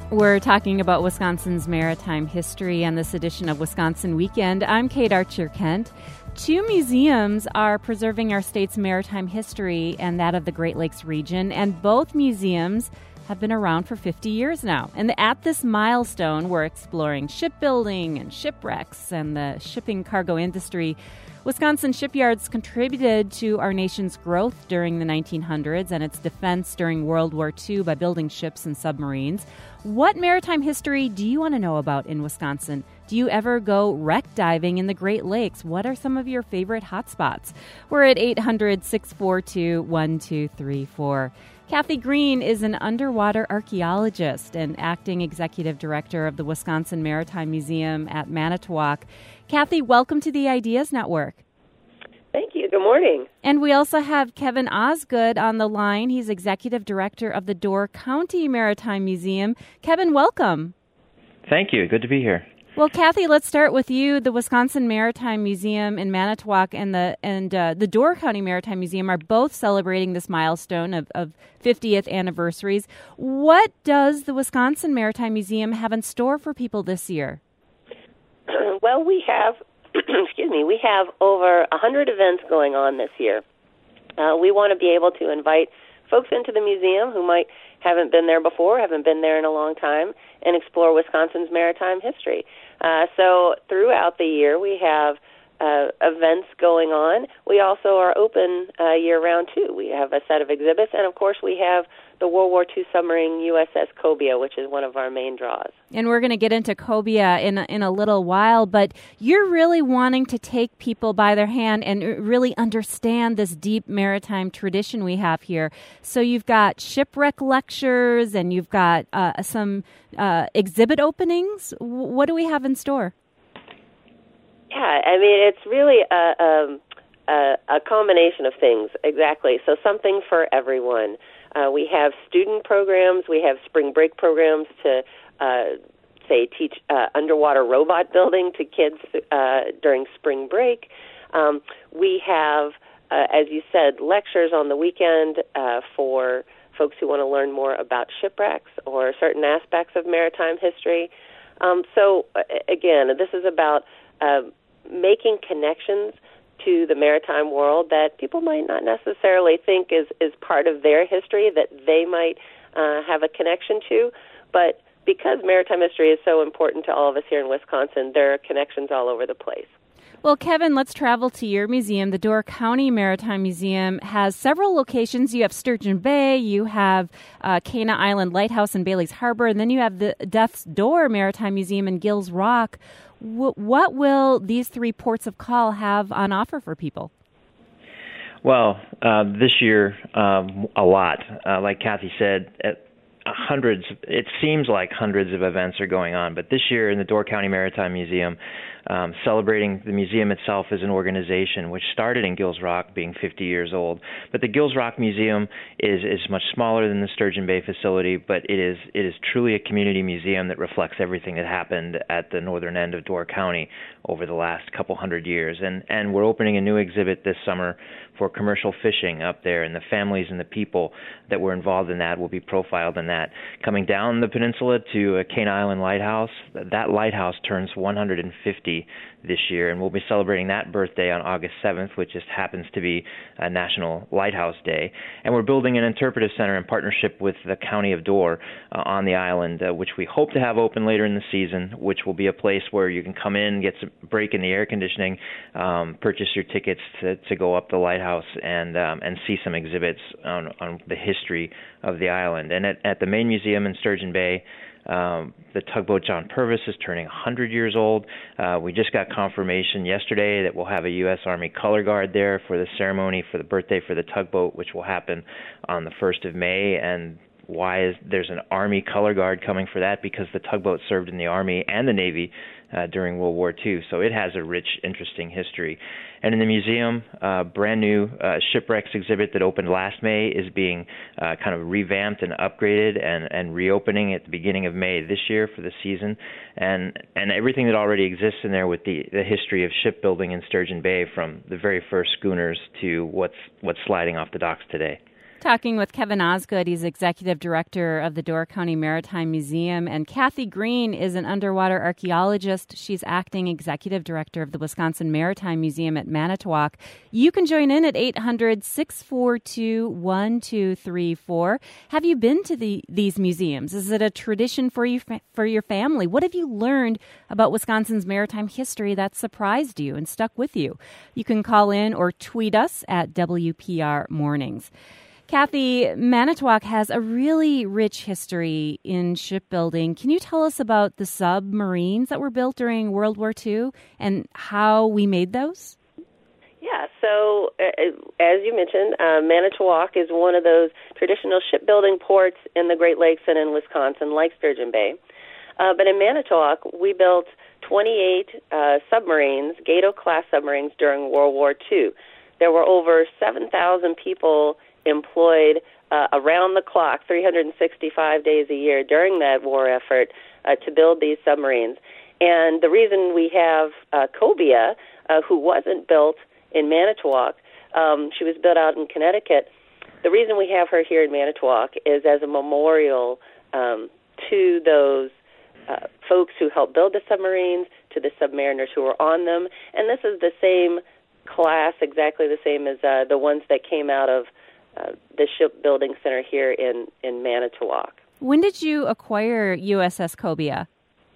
We're talking about Wisconsin's maritime history on this edition of Wisconsin Weekend. I'm Kate Archer-Kent. Two museums are preserving our state's maritime history and that of the Great Lakes region, and both museums have been around for 50 years now. And at this milestone, we're exploring shipbuilding and shipwrecks and the shipping cargo industry. Wisconsin shipyards contributed to our nation's growth during the 1900s and its defense during World War II by building ships and submarines. What maritime history do you want to know about in Wisconsin? Do you ever go wreck diving in the Great Lakes? What are some of your favorite hotspots? We're at 800-642-1234. Kathy Green is an underwater archaeologist and acting executive director of the Wisconsin Maritime Museum at Manitowoc. Kathy, welcome to the Ideas Network. Thank you. Good morning. And we also have Kevin Osgood on the line. He's executive director of the Door County Maritime Museum. Kevin, welcome. Thank you. Good to be here. Well, Kathy, let's start with you. The Wisconsin Maritime Museum in Manitowoc and the Door County Maritime Museum are both celebrating this milestone of 50th anniversaries. What does the Wisconsin Maritime Museum have in store for people this year? Well, we have, we have over 100 events going on this year. We want to be able to invite folks into the museum who haven't been there before, haven't been there in a long time, and explore Wisconsin's maritime history. So throughout the year, we have events going on. We also are open year-round, too. We have a set of exhibits, and, of course, we have the World War II submarine USS Cobia, which is one of our main draws. And we're going to get into Cobia in a little while, but you're really wanting to take people by their hand and really understand this deep maritime tradition we have here. So you've got shipwreck lectures and you've got some exhibit openings. What do we have in store? Yeah, I mean, it's really a combination of things, exactly. So something for everyone. We have student programs. We have spring break programs to, teach underwater robot building to kids during spring break. We have, as you said, lectures on the weekend for folks who want to learn more about shipwrecks or certain aspects of maritime history. Again, this is about making connections to the maritime world that people might not necessarily think is part of their history, that they might have a connection to. But because maritime history is so important to all of us here in Wisconsin, there are connections all over the place. Well, Kevin, let's travel to your museum. The Door County Maritime Museum has several locations. You have Sturgeon Bay, you have Cana Island Lighthouse in Bailey's Harbor, and then you have the Death's Door Maritime Museum in Gills Rock. What will these three ports of call have on offer for people? Well, this year, a lot. Like Kathy said, it seems like hundreds of events are going on, but this year in the Door County Maritime Museum, celebrating the museum itself as an organization, which started in Gills Rock, being 50 years old. But the Gills Rock Museum is much smaller than the Sturgeon Bay facility, but it is truly a community museum that reflects everything that happened at the northern end of Door County over the last couple hundred years. And we're opening a new exhibit this summer for commercial fishing up there, and the families and the people that were involved in that will be profiled in that. Coming down the peninsula to Cana Island Lighthouse, that lighthouse turns 150 this year, and we'll be celebrating that birthday on August 7th, which just happens to be a National Lighthouse Day. And we're building an interpretive center in partnership with the County of Door on the island, which we hope to have open later in the season, which will be a place where you can come in, get some break in the air conditioning, purchase your tickets to go up the lighthouse and see some exhibits on the history of the island. And at the main museum in Sturgeon Bay, the tugboat John Purvis is turning 100 years old. We just got confirmation yesterday that we'll have a U.S. Army color guard there for the ceremony for the birthday for the tugboat, which will happen on the 1st of May. And why is there's an Army color guard coming for that? Because the tugboat served in the Army and the Navy during World War II. So it has a rich, interesting history. And in the museum, brand new shipwrecks exhibit that opened last May is being kind of revamped and upgraded and reopening at the beginning of May this year for the season. And everything that already exists in there with the history of shipbuilding in Sturgeon Bay, from the very first schooners to what's sliding off the docks today. Talking with Kevin Osgood. He's Executive Director of the Door County Maritime Museum. And Kathy Green is an underwater archaeologist. She's Acting Executive Director of the Wisconsin Maritime Museum at Manitowoc. You can join in at 800-642-1234. Have you been to these museums? Is it a tradition for you, for your family? What have you learned about Wisconsin's maritime history that surprised you and stuck with you? You can call in or tweet us at WPR Mornings. Kathy, Manitowoc has a really rich history in shipbuilding. Can you tell us about the submarines that were built during World War II and how we made those? Yeah, so as you mentioned, Manitowoc is one of those traditional shipbuilding ports in the Great Lakes and in Wisconsin, like Sturgeon Bay. But in Manitowoc, we built 28 submarines, Gato-class submarines, during World War II. There were over 7,000 people employed around the clock, 365 days a year during that war effort to build these submarines. And the reason we have Cobia, who wasn't built in Manitowoc, she was built out in Connecticut. The reason we have her here in Manitowoc is as a memorial to those folks who helped build the submarines, to the submariners who were on them. And this is the same class, exactly the same as the ones that came out of the shipbuilding center here in Manitowoc. When did you acquire USS Cobia?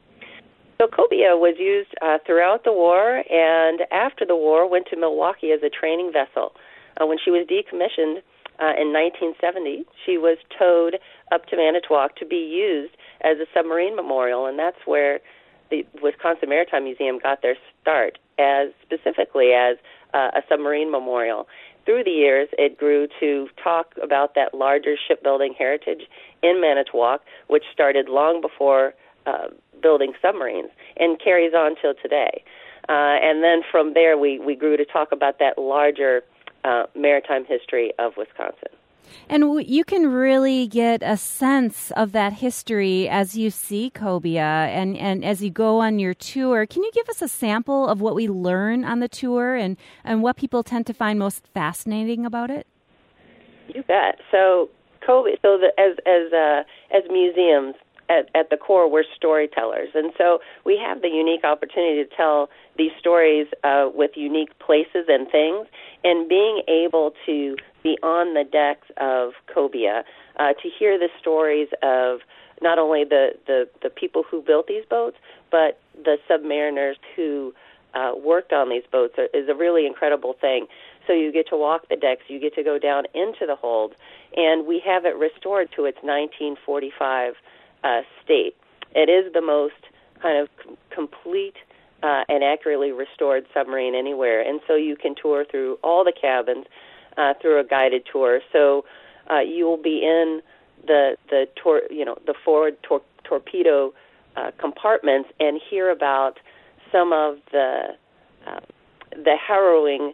So Cobia was used throughout the war, and after the war went to Milwaukee as a training vessel. When she was decommissioned in 1970, she was towed up to Manitowoc to be used as a submarine memorial, and that's where the Wisconsin Maritime Museum got their start, specifically as a submarine memorial. Through the years, it grew to talk about that larger shipbuilding heritage in Manitowoc, which started long before building submarines and carries on till today. And then from there, we grew to talk about that larger maritime history of Wisconsin. And you can really get a sense of that history as you see Cobia and as you go on your tour. Can you give us a sample of what we learn on the tour and what people tend to find most fascinating about it? You bet. So Cobia, as museums, at the core, we're storytellers. And so we have the unique opportunity to tell these stories with unique places and things, and being able to be on the decks of Cobia to hear the stories of not only the people who built these boats, but the submariners who worked on these boats is a really incredible thing. So you get to walk the decks, you get to go down into the hold, and we have it restored to its 1945 state. It is the most kind of complete and accurately restored submarine anywhere, and so you can tour through all the cabins through a guided tour. So you will be in the forward torpedo compartments and hear about some of the harrowing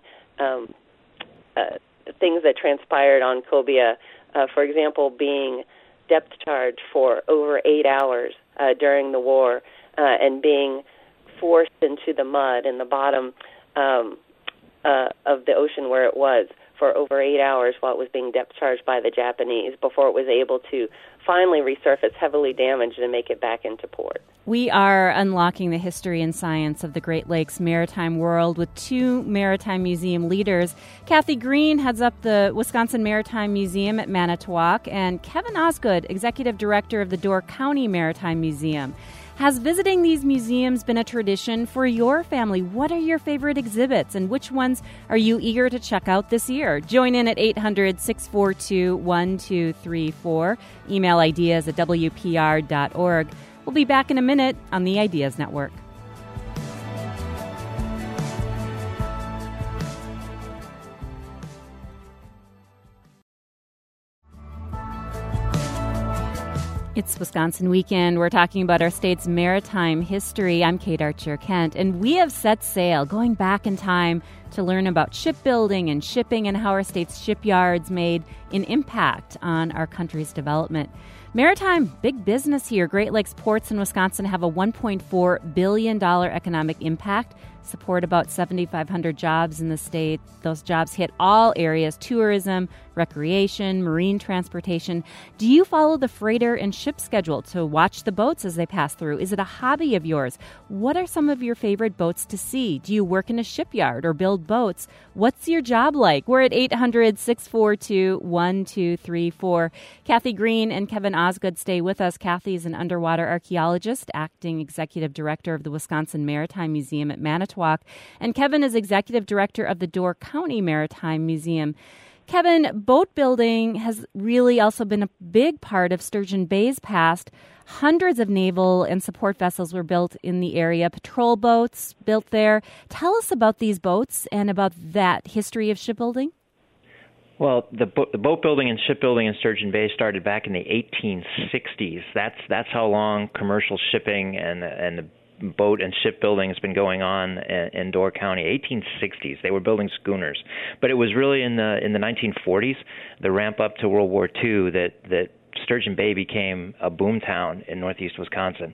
things that transpired on Cobia. For example, being depth charged for over 8 hours during the war and being forced into the mud in the bottom of the ocean where it was for over 8 hours while it was being depth charged by the Japanese before it was able to finally resurface heavily damaged and make it back into port. We are unlocking the history and science of the Great Lakes maritime world with two Maritime Museum leaders. Kathy Green heads up the Wisconsin Maritime Museum at Manitowoc, and Kevin Osgood, Executive Director of the Door County Maritime Museum. Has visiting these museums been a tradition for your family? What are your favorite exhibits, and which ones are you eager to check out this year? Join in at 800-642-1234. Email ideas at WPR.org. We'll be back in a minute on the Ideas Network. It's Wisconsin Weekend. We're talking about our state's maritime history. I'm Kate Archer-Kent, and we have set sail, going back in time to learn about shipbuilding and shipping and how our state's shipyards made an impact on our country's development. Maritime, big business here. Great Lakes ports in Wisconsin have a $1.4 billion economic impact, support about 7,500 jobs in the state. Those jobs hit all areas: tourism, recreation, marine transportation. Do you follow the freighter and ship schedule to watch the boats as they pass through? Is it a hobby of yours? What are some of your favorite boats to see? Do you work in a shipyard or build boats? What's your job like? We're at 800-642-1234. Kathy Green and Kevin Osgood stay with us. Kathy is an underwater archaeologist, acting executive director of the Wisconsin Maritime Museum at Manitowoc, and Kevin is executive director of the Door County Maritime Museum. Kevin, boat building has really also been a big part of Sturgeon Bay's past. Hundreds of naval and support vessels were built in the area, patrol boats built there. Tell us about these boats and about that history of shipbuilding. Well, the boat building and shipbuilding in Sturgeon Bay started back in the 1860s. That's how long commercial shipping and the boat and shipbuilding has been going on in Door County. 1860s. They were building schooners, but it was really in the 1940s, the ramp up to World War II, that Sturgeon Bay became a boom town in northeast Wisconsin.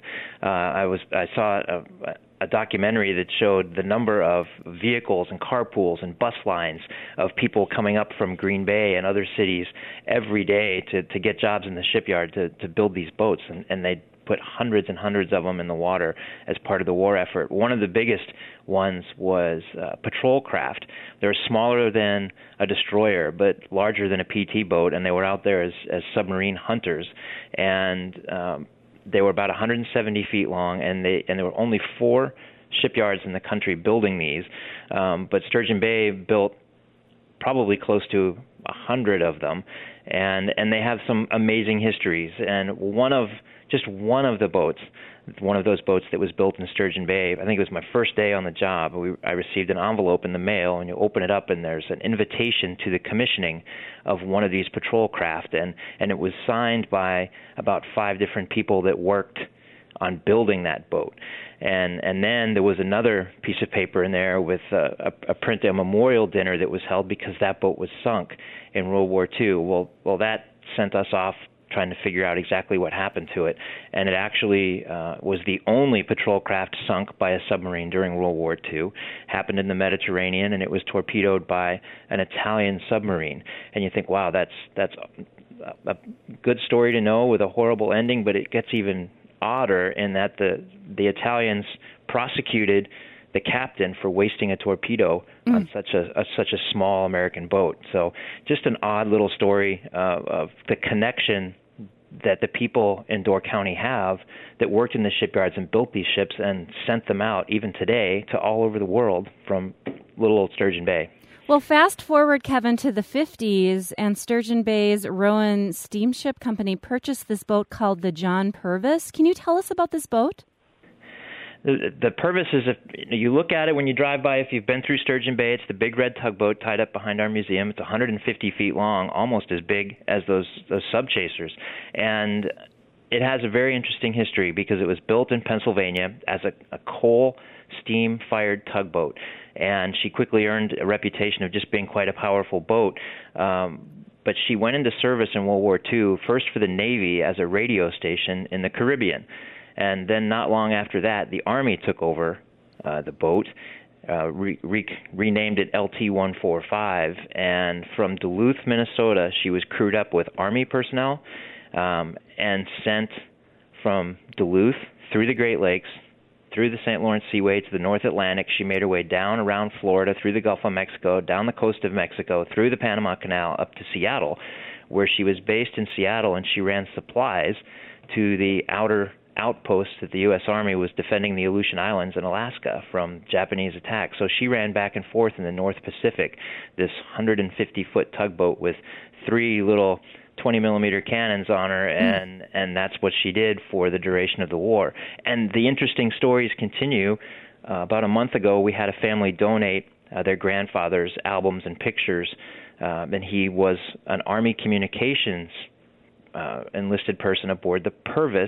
I saw a documentary that showed the number of vehicles and carpools and bus lines of people coming up from Green Bay and other cities every day to get jobs in the shipyard to build these boats, and they put hundreds and hundreds of them in the water as part of the war effort. One of the biggest ones was patrol craft. They're smaller than a destroyer, but larger than a PT boat, and they were out there as submarine hunters. And they were about 170 feet long, and there were only 4 shipyards in the country building these. But Sturgeon Bay built probably close to 100 of them, and they have some amazing histories. And one of the boats, one of those boats that was built in Sturgeon Bay, I think it was my first day on the job, I received an envelope in the mail, and you open it up, and there's an invitation to the commissioning of one of these patrol craft, and it was signed by about 5 different people that worked on building that boat. And then there was another piece of paper in there with a memorial dinner that was held because that boat was sunk in World War II. Well, that sent us off trying to figure out exactly what happened to it. And it actually was the only patrol craft sunk by a submarine during World War II. Happened in the Mediterranean, and it was torpedoed by an Italian submarine. And you think, wow, that's a good story to know with a horrible ending, but it gets even odder in that the Italians prosecuted the captain for wasting a torpedo on such a small American boat. So just an odd little story of the connection that the people in Door County have that worked in the shipyards and built these ships and sent them out even today to all over the world from little old Sturgeon Bay. Well, fast forward, Kevin, to the 50s, and Sturgeon Bay's Rowan Steamship Company purchased this boat called the John Purvis. Can you tell us about this boat? The Purvis is, if you look at it when you drive by, if you've been through Sturgeon Bay, it's the big red tugboat tied up behind our museum. It's 150 feet long, almost as big as those sub-chasers. And it has a very interesting history because it was built in Pennsylvania as a coal steam-fired tugboat. And she quickly earned a reputation of just being quite a powerful boat. But she went into service in World War II, first for the Navy as a radio station in the Caribbean. And then not long after that, the Army took over the boat, renamed it LT-145, and from Duluth, Minnesota, she was crewed up with Army personnel and sent from Duluth through the Great Lakes, through the St. Lawrence Seaway to the North Atlantic. She made her way down around Florida, through the Gulf of Mexico, down the coast of Mexico, through the Panama Canal, up to Seattle, where she was based in Seattle, and she ran supplies to the outer outposts that the U.S. Army was defending the Aleutian Islands in Alaska from Japanese attack. So she ran back and forth in the North Pacific, this 150-foot tugboat with 3 little 20-millimeter cannons on her, and that's what she did for the duration of the war. And the interesting stories continue. About a month ago, we had a family donate their grandfather's albums and pictures, and he was an Army communications enlisted person aboard the Purvis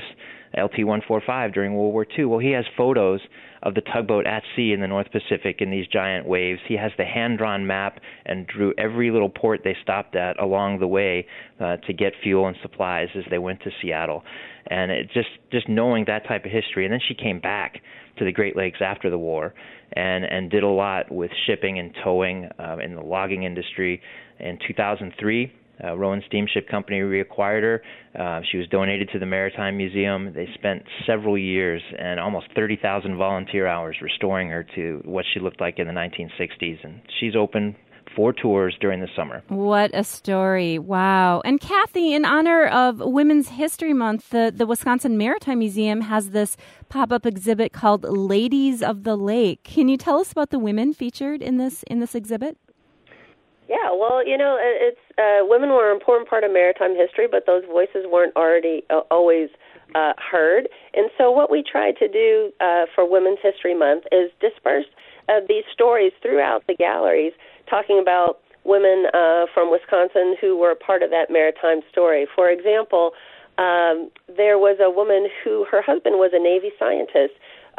LT-145 during World War II. Well, he has photos of the tugboat at sea in the North Pacific in these giant waves. He has the hand-drawn map and drew every little port they stopped at along the way to get fuel and supplies as they went to Seattle. And it just knowing that type of history. And then she came back to the Great Lakes after the war and did a lot with shipping and towing in the logging industry. In 2003, Rowan Steamship Company reacquired her. She was donated to the Maritime Museum. They spent several years and almost 30,000 volunteer hours restoring her to what she looked like in the 1960s. And she's open for tours during the summer. What a story. Wow. And Kathy, in honor of Women's History Month, the Wisconsin Maritime Museum has this pop-up exhibit called Ladies of the Lake. Can you tell us about the women featured in this exhibit? Yeah, well, it's women were an important part of maritime history, but those voices weren't already always heard. And so what we tried to do for Women's History Month is disperse these stories throughout the galleries, talking about women from Wisconsin who were a part of that maritime story. For example, there was a woman who her husband was a Navy scientist,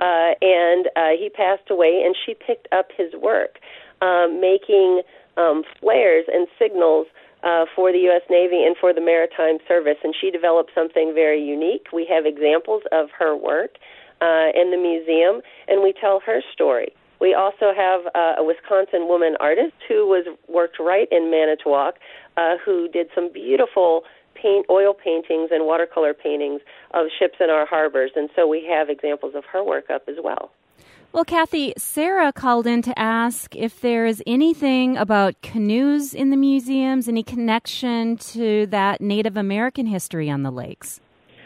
and he passed away, and she picked up his work, making flares and signals for the U.S. Navy and for the Maritime Service, and she developed something very unique. We have examples of her work in the museum, and we tell her story. We also have a Wisconsin woman artist who worked right in Manitowoc, who did some beautiful oil paintings and watercolor paintings of ships in our harbors, and so we have examples of her work up as well. Well, Kathy, Sarah called in to ask if there is anything about canoes in the museums, any connection to that Native American history on the lakes.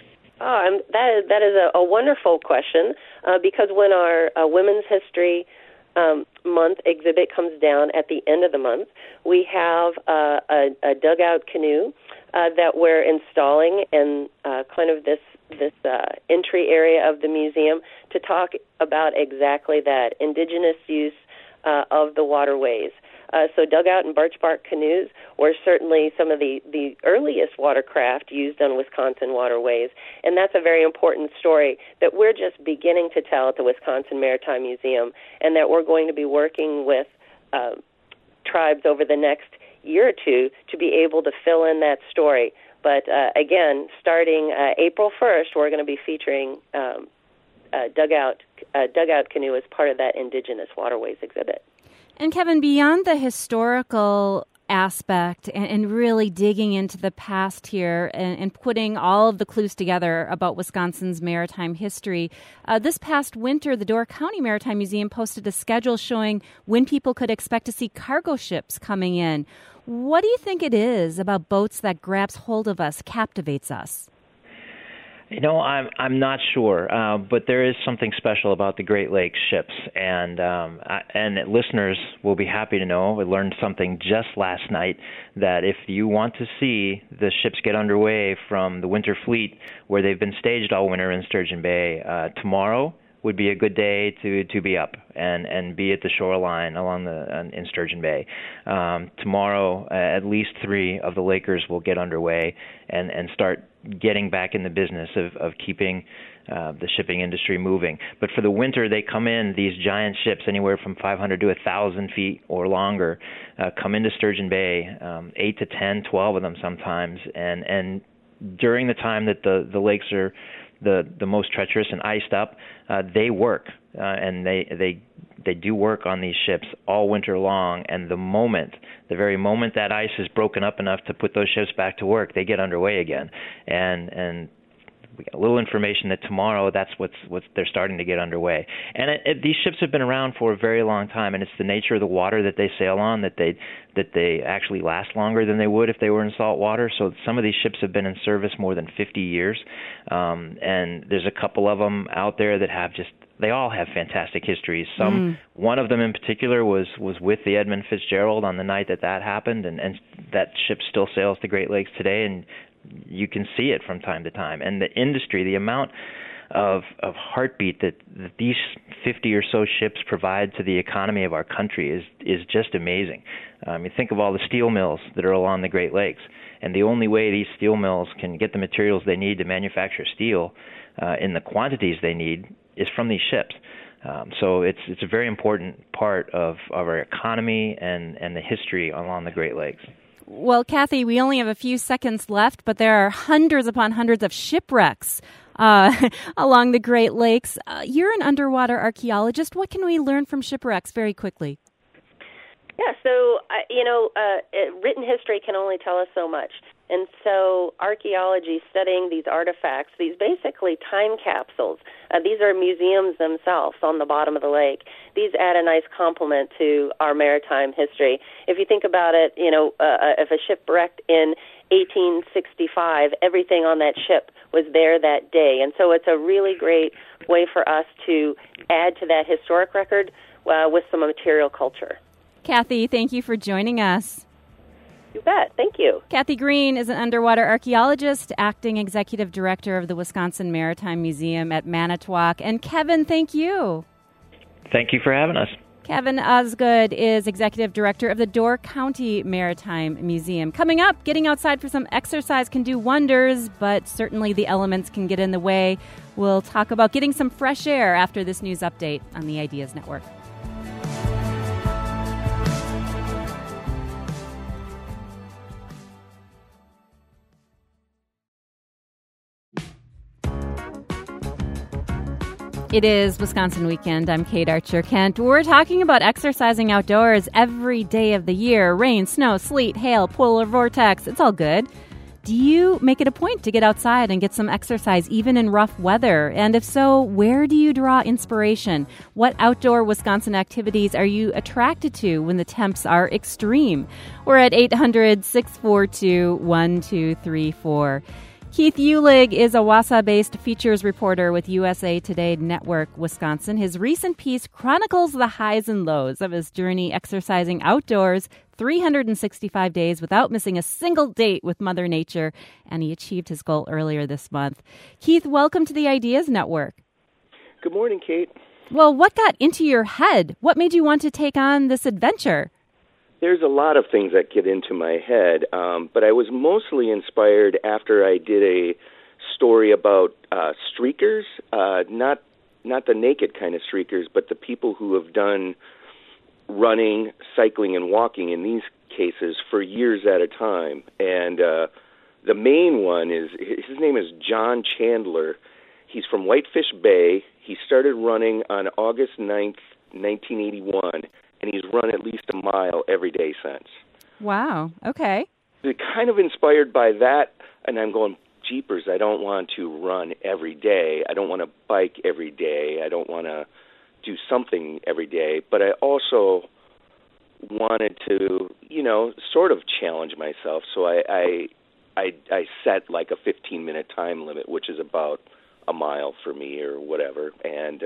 That is a wonderful question, because when our Women's History Month exhibit comes down at the end of the month, we have a dugout canoe that we're installing in kind of this entry area of the museum to talk about exactly that, indigenous use of the waterways. So dugout and birch bark canoes were certainly some of the earliest watercraft used on Wisconsin waterways, and that's a very important story that we're just beginning to tell at the Wisconsin Maritime Museum, and that we're going to be working with tribes over the next year or two to be able to fill in that story. But again, starting April 1st, we're going to be featuring dugout canoe as part of that Indigenous Waterways exhibit. And Kevin, beyond the historical aspect and really digging into the past here and putting all of the clues together about Wisconsin's maritime history, this past winter, the Door County Maritime Museum posted a schedule showing when people could expect to see cargo ships coming in. What do you think it is about boats that grabs hold of us, captivates us? I'm not sure, but there is something special about the Great Lakes ships, and listeners will be happy to know. We learned something just last night, that if you want to see the ships get underway from the winter fleet, where they've been staged all winter in Sturgeon Bay, tomorrow would be a good day to be up and be at the shoreline in Sturgeon Bay. Tomorrow, at least 3 of the Lakers will get underway and start getting back in the business of keeping the shipping industry moving. But for the winter, they come in, these giant ships, anywhere from 500 to 1,000 feet or longer, come into Sturgeon Bay, 8 to 10, 12 of them sometimes, and during the time that the lakes are the most treacherous and iced up, they work, and they do work on these ships all winter long. And the very moment that ice is broken up enough to put those ships back to work, they get underway again. And we got a little information that tomorrow that's what's they're starting to get underway. And these ships have been around for a very long time, and it's the nature of the water that they sail on that they actually last longer than they would if they were in salt water. So some of these ships have been in service more than 50 years, and there's a couple of them out there that they all have fantastic histories. One of them in particular was with the Edmund Fitzgerald on the night that happened, and that ship still sails the Great Lakes today, and you can see it from time to time. And the industry, the amount of heartbeat that these 50 or so ships provide to the economy of our country is just amazing. You think of all the steel mills that are along the Great Lakes, And the only way these steel mills can get the materials they need to manufacture steel in the quantities they need is from these ships. So it's a very important part of our economy and the history along the Great Lakes. Well, Kathy, we only have a few seconds left, but there are hundreds upon hundreds of shipwrecks along the Great Lakes. You're an underwater archaeologist. What can we learn from shipwrecks very quickly? Yeah, so, written history can only tell us so much. And so archaeology, studying these artifacts, these basically time capsules, these are museums themselves on the bottom of the lake. These add a nice complement to our maritime history. If you think about it, if a ship wrecked in 1865, everything on that ship was there that day. And so it's a really great way for us to add to that historic record with some material culture. Kathy, thank you for joining us. You bet. Thank you. Kathy Green is an underwater archaeologist, acting executive director of the Wisconsin Maritime Museum at Manitowoc. And Kevin, thank you. Thank you for having us. Kevin Osgood is executive director of the Door County Maritime Museum. Coming up, getting outside for some exercise can do wonders, but certainly the elements can get in the way. We'll talk about getting some fresh air after this news update on the Ideas Network. It is Wisconsin Weekend. I'm Kate Archer-Kent. We're talking about exercising outdoors every day of the year. Rain, snow, sleet, hail, polar vortex. It's all good. Do you make it a point to get outside and get some exercise even in rough weather? And if so, where do you draw inspiration? What outdoor Wisconsin activities are you attracted to when the temps are extreme? We're at 800-642-1234. Keith Uhlig is a Wausau-based features reporter with USA Today Network, Wisconsin. His recent piece chronicles the highs and lows of his journey exercising outdoors 365 days without missing a single date with Mother Nature, and he achieved his goal earlier this month. Keith, welcome to the Ideas Network. Good morning, Kate. Well, what got into your head? What made you want to take on this adventure? There's a lot of things that get into my head, but I was mostly inspired after I did a story about streakers, not the naked kind of streakers, but the people who have done running, cycling, and walking in these cases for years at a time. And the main one is, his name is John Chandler. He's from Whitefish Bay. He started running on August 9th, 1981. And he's run at least a mile every day since. Wow. Okay. Kind of inspired by that, and I'm going, jeepers, I don't want to run every day. I don't want to bike every day. I don't want to do something every day. But I also wanted to, sort of challenge myself. So I set like a 15-minute time limit, which is about a mile for me or whatever. And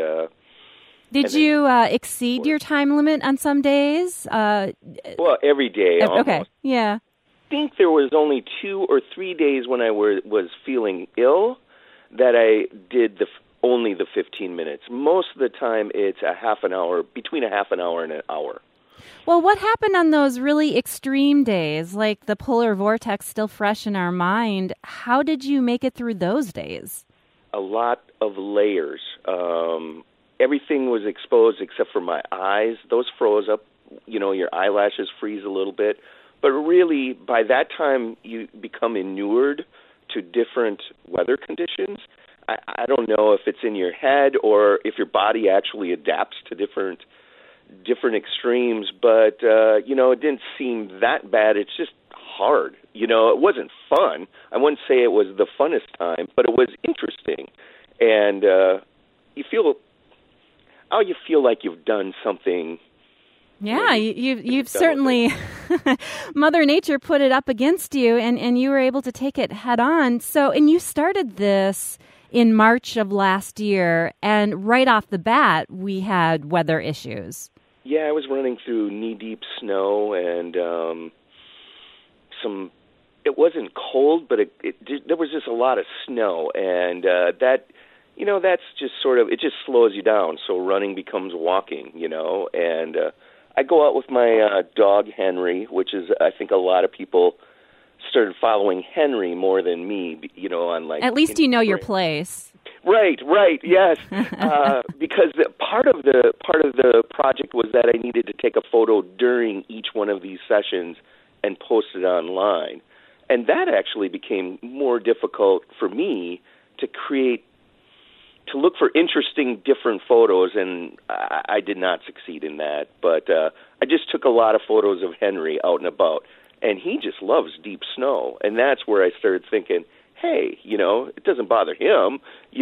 Did you exceed your time limit on some days? Well, every day, almost. Okay, yeah. I think there was only 2 or 3 days when I was feeling ill that I did only the 15 minutes. Most of the time, it's a half an hour, between a half an hour and an hour. Well, what happened on those really extreme days, like the polar vortex still fresh in our mind? How did you make it through those days? A lot of layers. Everything was exposed except for my eyes. Those froze up. Your eyelashes freeze a little bit. But really, by that time, you become inured to different weather conditions. I don't know if it's in your head or if your body actually adapts to different extremes. But, it didn't seem that bad. It's just hard. It wasn't fun. I wouldn't say it was the funnest time, but it was interesting. And you feel like you've done something. Yeah, you've certainly, Mother Nature put it up against you, and you were able to take it head on. So, and you started this in March of last year, and right off the bat, we had weather issues. Yeah, I was running through knee-deep snow, and it wasn't cold, but there was just a lot of snow, and that's just sort of, it just slows you down. So running becomes walking, and I go out with my dog, Henry, which is, I think a lot of people started following Henry more than me, on like... At least you know your place. Right, yes. Because part of the project was that I needed to take a photo during each one of these sessions and post it online. And that actually became more difficult for me to look for interesting, different photos, and I did not succeed in that. But I just took a lot of photos of Henry out and about, and he just loves deep snow. And that's where I started thinking, hey, it doesn't bother him,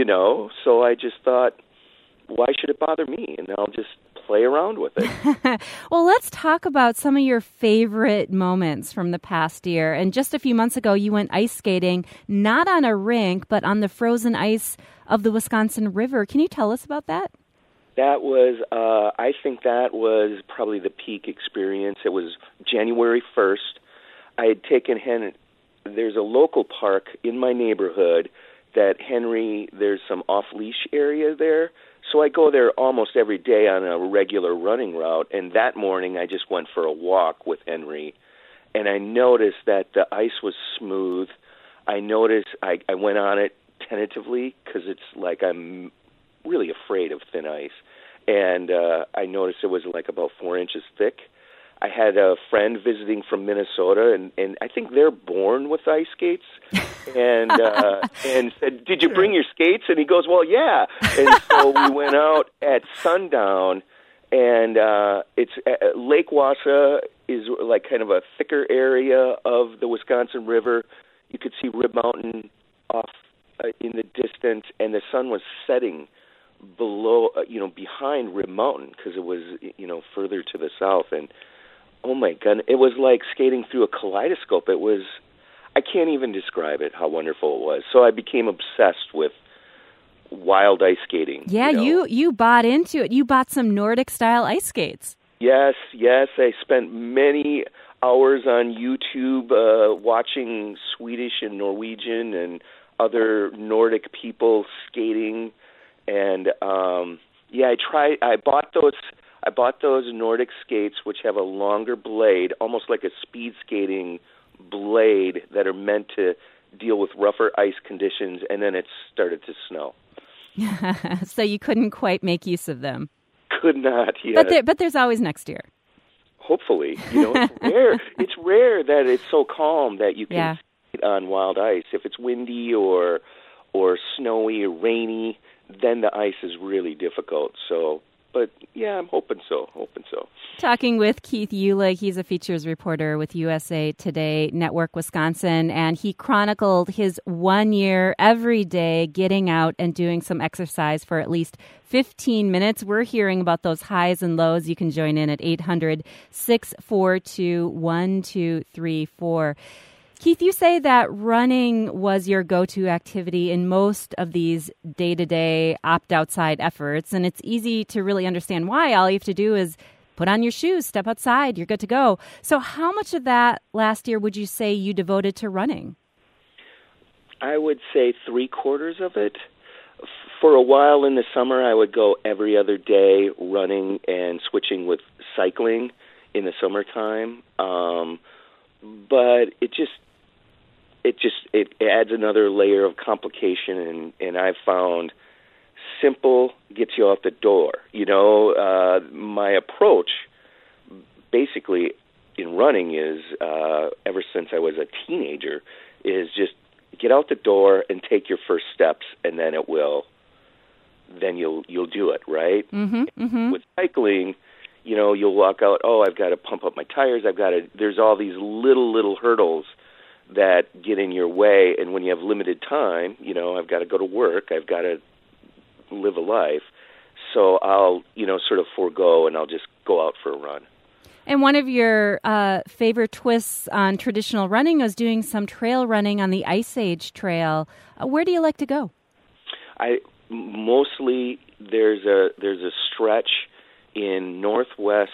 So I just thought, why should it bother me? And I'll just play around with it. Well, let's talk about some of your favorite moments from the past year. And just a few months ago, you went ice skating, not on a rink, but on the frozen ice of the Wisconsin River. Can you tell us about that? That was, I think that was probably the peak experience. It was January 1st. I had taken Henry. There's a local park in my neighborhood that there's some off-leash area there. So I go there almost every day on a regular running route. And that morning I just went for a walk with Henry. And I noticed that the ice was smooth. I went on it tentatively because it's like I'm really afraid of thin ice. And I noticed it was like about 4 inches thick. I had a friend visiting from Minnesota, and I think they're born with ice skates, and said, "Did you bring your skates?" And he goes, "Well, yeah." And so we went out at sundown, and it's Lake Wausa is like kind of a thicker area of the Wisconsin River. You could see Rib Mountain off in the distance, and the sun was setting below, behind Rib Mountain because it was, further to the south. And oh my God, it was like skating through a kaleidoscope. I can't even describe it, how wonderful it was. So I became obsessed with wild ice skating. Yeah, you bought into it. You bought some Nordic-style ice skates. Yes. I spent many hours on YouTube watching Swedish and Norwegian and other Nordic people skating. And I bought those Nordic skates, which have a longer blade, almost like a speed skating blade, that are meant to deal with rougher ice conditions, and then it started to snow. So you couldn't quite make use of them. Could not, yes. But there's always next year. Hopefully. It's rare. It's rare that it's so calm that you can skate on wild ice. If it's windy or snowy or rainy, then the ice is really difficult. So, but yeah, I'm hoping so. Talking with Keith Ulig, he's a features reporter with USA Today Network Wisconsin, and he chronicled his 1 year every day getting out and doing some exercise for at least 15 minutes. We're hearing about those highs and lows. You can join in at 800-642-1234. Keith, you say that running was your go-to activity in most of these day-to-day opt-outside efforts, and it's easy to really understand why. All you have to do is put on your shoes, step outside, you're good to go. So how much of that last year would you say you devoted to running? I would say 3/4 of it. For a while in the summer, I would go every other day running and switching with cycling in the summertime. But it adds another layer of complication, and I've found simple gets you out the door. My approach basically in running is, ever since I was a teenager, is just get out the door and take your first steps, and then you'll do it, right? Mm-hmm, mm-hmm. With cycling, you'll walk out, I've got to pump up my tires, there's all these little hurdles that get in your way, and when you have limited time, I've got to go to work, I've got to live a life, so I'll, sort of forego, and I'll just go out for a run. And one of your favorite twists on traditional running was doing some trail running on the Ice Age Trail. Where do you like to go? Mostly there's a stretch in northeast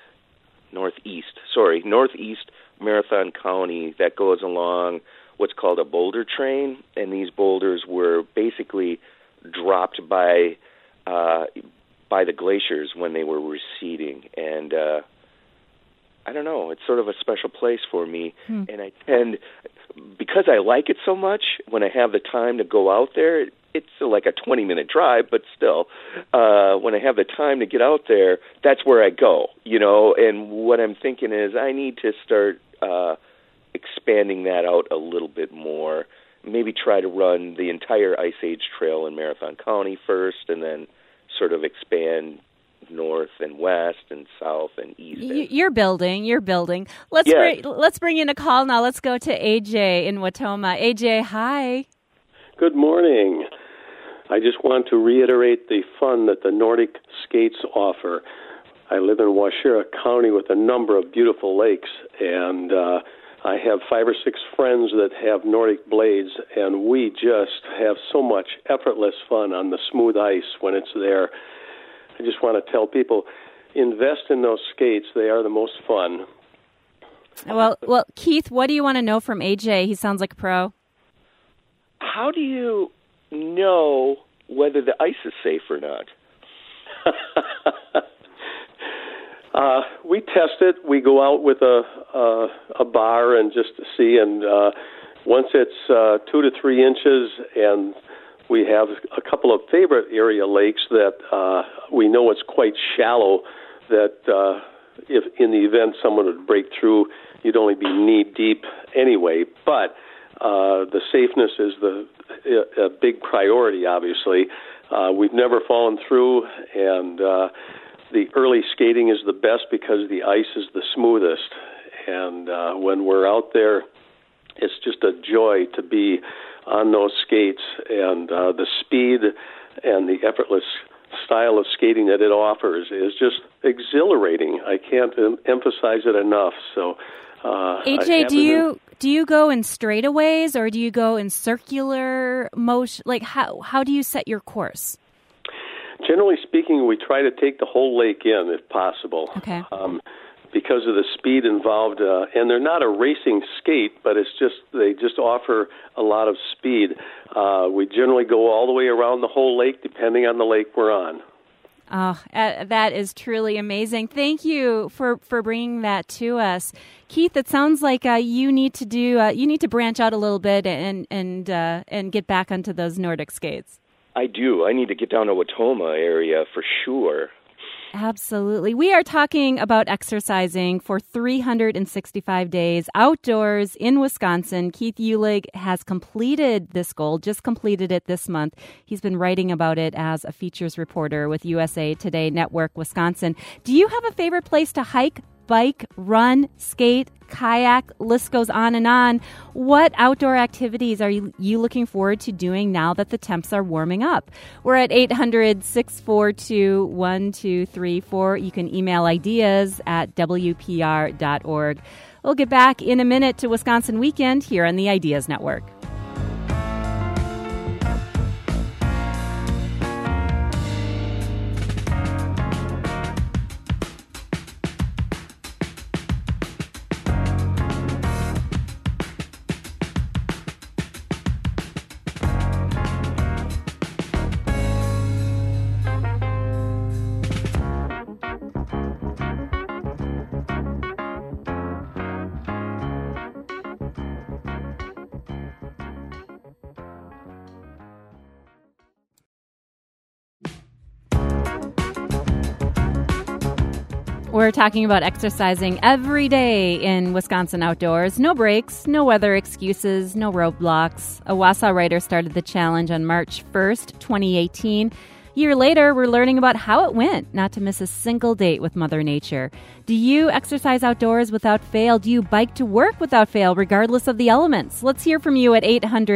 Marathon County that goes along what's called a boulder train, and these boulders were basically dropped by the glaciers when they were receding, and I don't know, it's sort of a special place for me. And I tend, because I like it so much, when I have the time to go out there, it's like a 20-minute drive, but still, when I have the time to get out there, that's where I go, and what I'm thinking is I need to start expanding that out a little bit more, maybe try to run the entire Ice Age Trail in Marathon County first, and then sort of expand north and west and south and east. You're building. Let's bring in a call now. Let's go to AJ in Wautoma. AJ, hi. Good morning. I just want to reiterate the fun that the Nordic skates offer. I live in Waushara County with a number of beautiful lakes, and I have 5 or 6 friends that have Nordic blades, and we just have so much effortless fun on the smooth ice when it's there. I just want to tell people, invest in those skates. They are the most fun. Well, Keith, what do you want to know from AJ? He sounds like a pro. How do you know whether the ice is safe or not? We test it. We go out with a bar and just to see, and once it's 2 to 3 inches, and we have a couple of favorite area lakes that we know it's quite shallow, that if in the event someone would break through, you'd only be knee deep anyway. But the safeness is a big priority, obviously. We've never fallen through, and the early skating is the best because the ice is the smoothest. And when we're out there, it's just a joy to be on those skates, and the speed and the effortless style of skating that it offers is just exhilarating. I can't emphasize it enough. So, AJ, do you go in straightaways or do you go in circular motion? Like how do you set your course? Generally speaking, we try to take the whole lake in if possible. Okay. Because of the speed involved, and they're not a racing skate, but they just offer a lot of speed. We generally go all the way around the whole lake, depending on the lake we're on. Oh, that is truly amazing. Thank you for bringing that to us, Keith. It sounds like you need to branch out a little bit and get back onto those Nordic skates. I do. I need to get down to Wautoma area for sure. Absolutely. We are talking about exercising for 365 days outdoors in Wisconsin. Keith Uhlig has completed this goal, just completed it this month. He's been writing about it as a features reporter with USA Today Network Wisconsin. Do you have a favorite place to hike, bike, run, skate, kayak? List goes on and on. What outdoor activities are you looking forward to doing now that the temps are warming up? We're at 800-642-1234. You can email ideas at WPR.org. We'll get back in a minute to Wisconsin Weekend here on the Ideas Network. We're talking about exercising every day in Wisconsin outdoors. No breaks, no weather excuses, no roadblocks. A Wausau writer started the challenge on March 1st, 2018. A year later, we're learning about how it went, not to miss a single date with Mother Nature. Do you exercise outdoors without fail? Do you bike to work without fail, regardless of the elements? Let's hear from you at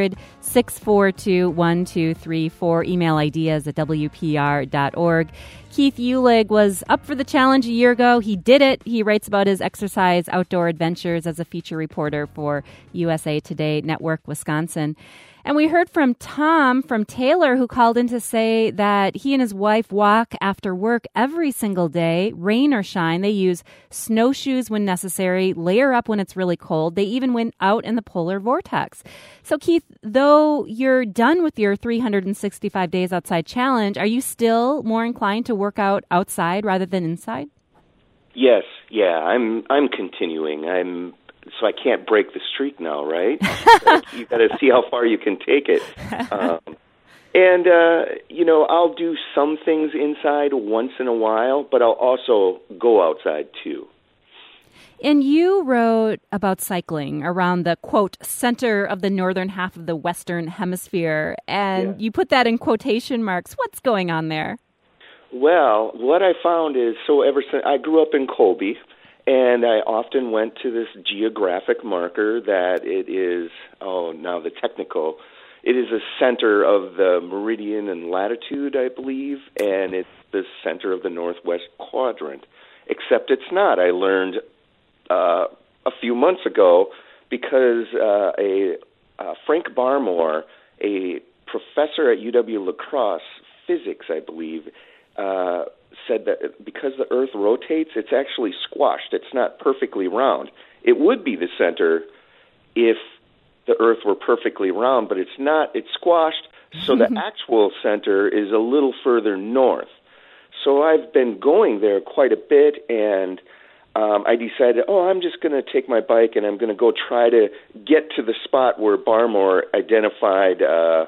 800-642-1234. Email ideas at WPR.org. Keith Uhlig was up for the challenge a year ago. He did it. He writes about his exercise outdoor adventures as a feature reporter for USA Today Network Wisconsin. And we heard from Tom from Taylor, who called in to say that he and his wife walk after work every single day, rain or shine. They use snowshoes when necessary, layer up when it's really cold. They even went out in the polar vortex. So, Keith, though you're done with your 365 days outside challenge, are you still more inclined to work out outside rather than inside? Yes, yeah, I'm continuing. So I can't break the streak now, right? You got to see how far you can take it. I'll do some things inside once in a while, but I'll also go outside too. And you wrote about cycling around the, quote, center of the northern half of the Western Hemisphere, and you put that in quotation marks. What's going on there? Well, what I found is, ever since I grew up in Colby, and I often went to this geographic marker that it is, it is a center of the meridian and latitude, I believe, and it's the center of the northwest quadrant. Except it's not. I learned a few months ago because Frank Barmore, a professor at UW-La Crosse, physics, I believe, said that because the Earth rotates, it's actually squashed. It's not perfectly round. It would be the center if the Earth were perfectly round, but it's not. It's squashed, so the actual center is a little further north. So I've been going there quite a bit, and I decided, I'm just going to take my bike and I'm going to go try to get to the spot where Barmore identified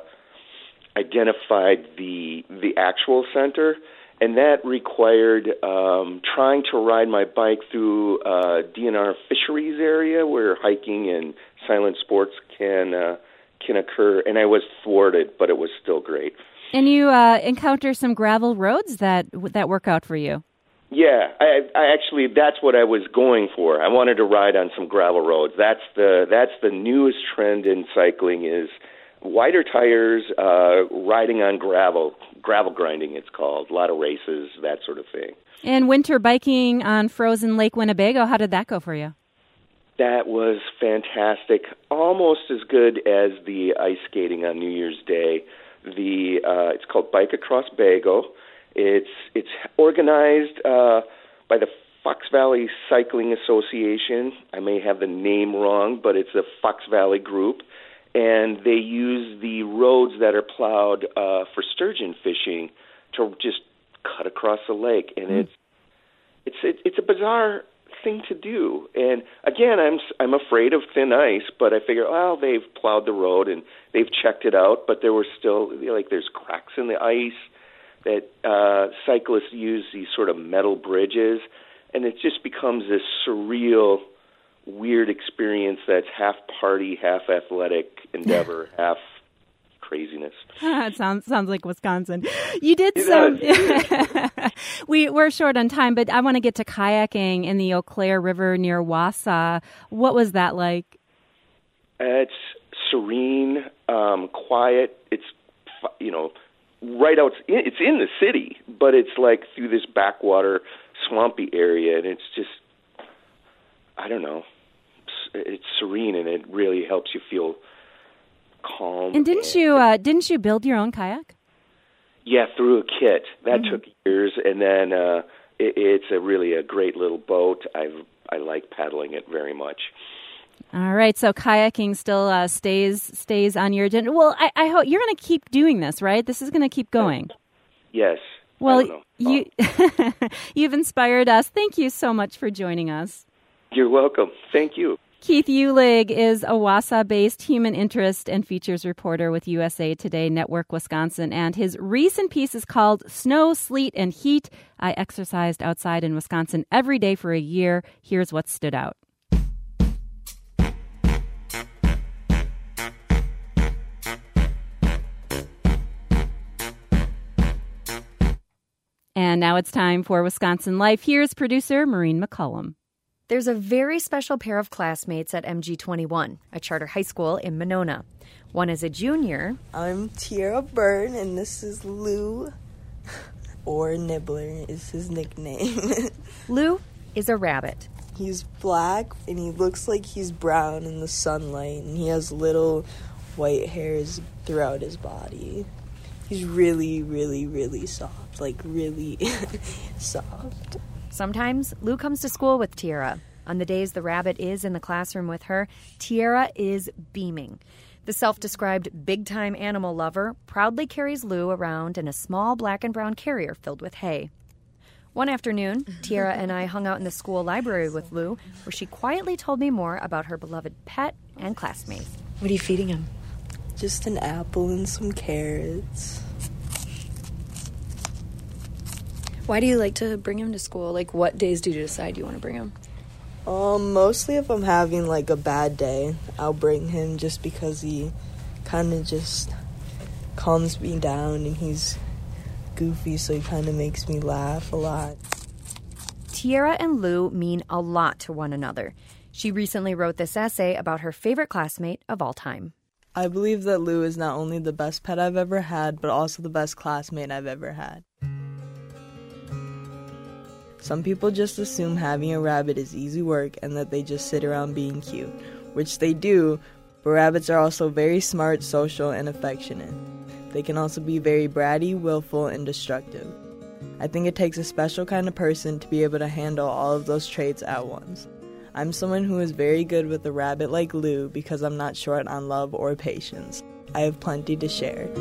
the actual center, and that required trying to ride my bike through DNR fisheries area where hiking and silent sports can occur, and I was thwarted, but it was still great. And you encounter some gravel roads that work out for you. Yeah, I actually, that's what I was going for. I wanted to ride on some gravel roads. That's the newest trend in cycling is wider tires, riding on gravel grinding it's called, a lot of races, that sort of thing. And winter biking on frozen Lake Winnebago, how did that go for you? That was fantastic, almost as good as the ice skating on New Year's Day. It's called Bike Across Bago. It's organized by the Fox Valley Cycling Association. I may have the name wrong, but it's a Fox Valley group, and they use the roads that are plowed for sturgeon fishing to just cut across the lake, and it's a bizarre thing to do. And again, I'm afraid of thin ice, but I figure, they've plowed the road and they've checked it out, but there were still there's cracks in the ice that cyclists use, these sort of metal bridges, and it just becomes this surreal, weird experience that's half party, half athletic endeavor, half craziness. It sounds like Wisconsin. You did some. We're short on time, but I want to get to kayaking in the Eau Claire River near Wausau. What was that like? It's serene, quiet. It's right out. It's in the city, but it's like through this backwater, swampy area, and it's just, I don't know. It's serene, and it really helps you feel calm. And didn't you build your own kayak? Yeah, through a kit. That took years, and then it's really a great little boat. I like paddling it very much. All right, so kayaking still stays on your agenda. Well, I hope you're going to keep doing this, right? This is going to keep going. Yes. Well, you've inspired us. Thank you so much for joining us. You're welcome. Thank you. Keith Uhlig is a Wausau-based human interest and features reporter with USA Today Network Wisconsin, and his recent piece is called Snow, Sleet, and Heat. I exercised outside in Wisconsin every day for a year. Here's what stood out. And now it's time for Wisconsin Life. Here's producer Maureen McCullum. There's a very special pair of classmates at MG21, a charter high school in Monona. One is a junior. I'm Tiara Byrne, and this is Lou, or Nibbler is his nickname. Lou is a rabbit. He's black, and he looks like he's brown in the sunlight, and he has little white hairs throughout his body. He's really, really, really soft, like really soft. Sometimes Lou comes to school with Tiara. On the days the rabbit is in the classroom with her, Tiara is beaming. The self-described big-time animal lover proudly carries Lou around in a small black and brown carrier filled with hay. One afternoon, Tiara and I hung out in the school library with Lou, where she quietly told me more about her beloved pet and classmates. What are you feeding him? Just an apple and some carrots. Why do you like to bring him to school? Like, what days do you decide you want to bring him? Mostly if I'm having, like, a bad day, I'll bring him just because he kind of just calms me down, and he's goofy, so he kind of makes me laugh a lot. Tiara and Lou mean a lot to one another. She recently wrote this essay about her favorite classmate of all time. I believe that Lou is not only the best pet I've ever had, but also the best classmate I've ever had. Some people just assume having a rabbit is easy work and that they just sit around being cute, which they do, but rabbits are also very smart, social, and affectionate. They can also be very bratty, willful, and destructive. I think it takes a special kind of person to be able to handle all of those traits at once. I'm someone who is very good with a rabbit like Lou because I'm not short on love or patience. I have plenty to share.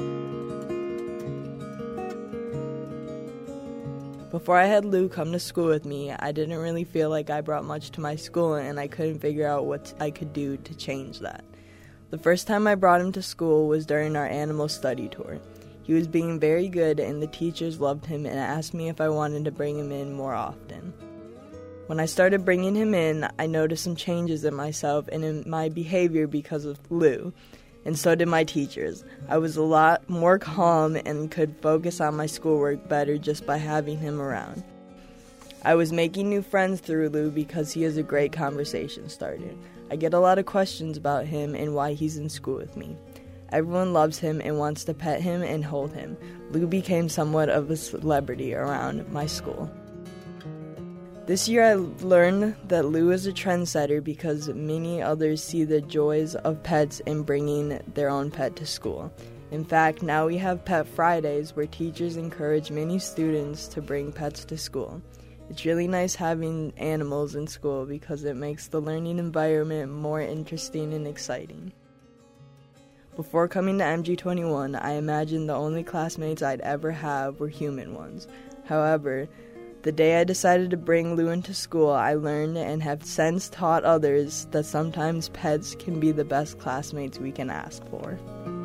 Before I had Lou come to school with me, I didn't really feel like I brought much to my school, and I couldn't figure out what I could do to change that. The first time I brought him to school was during our animal study tour. He was being very good, and the teachers loved him and asked me if I wanted to bring him in more often. When I started bringing him in, I noticed some changes in myself and in my behavior because of Lou, and so did my teachers. I was a lot more calm and could focus on my schoolwork better just by having him around. I was making new friends through Lou because he is a great conversation starter. I get a lot of questions about him and why he's in school with me. Everyone loves him and wants to pet him and hold him. Lou became somewhat of a celebrity around my school. This year I learned that Lou is a trendsetter because many others see the joys of pets in bringing their own pet to school. In fact, now we have Pet Fridays where teachers encourage many students to bring pets to school. It's really nice having animals in school because it makes the learning environment more interesting and exciting. Before coming to MG21, I imagined the only classmates I'd ever have were human ones. However, the day I decided to bring Lou into school, I learned and have since taught others that sometimes pets can be the best classmates we can ask for.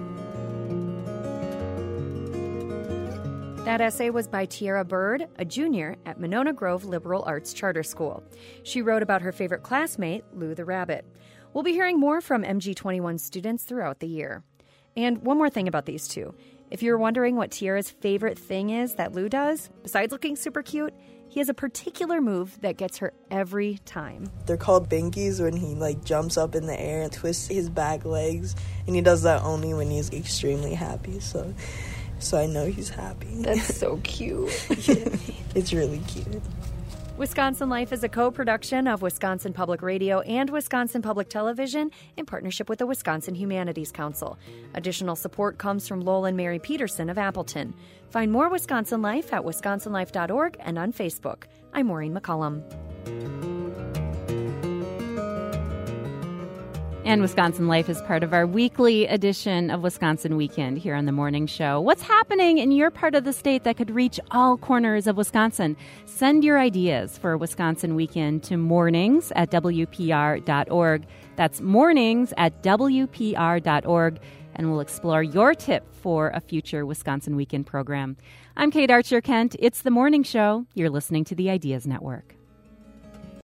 That essay was by Tiara Bird, a junior at Monona Grove Liberal Arts Charter School. She wrote about her favorite classmate, Lou the Rabbit. We'll be hearing more from MG21 students throughout the year. And one more thing about these two. If you're wondering what Tiara's favorite thing is that Lou does, besides looking super cute, he has a particular move that gets her every time. They're called binkies when he jumps up in the air and twists his back legs, and he does that only when he's extremely happy, so I know he's happy. That's so cute. Yeah, it's really cute. Wisconsin Life is a co-production of Wisconsin Public Radio and Wisconsin Public Television in partnership with the Wisconsin Humanities Council. Additional support comes from Lowell and Mary Peterson of Appleton. Find more Wisconsin Life at wisconsinlife.org and on Facebook. I'm Maureen McCullum. And Wisconsin Life is part of our weekly edition of Wisconsin Weekend here on the morning show. What's happening in your part of the state that could reach all corners of Wisconsin? Send your ideas for Wisconsin Weekend to mornings@wpr.org. That's mornings@wpr.org. And we'll explore your tip for a future Wisconsin Weekend program. I'm Kate Archer-Kent. It's the morning show. You're listening to the Ideas Network.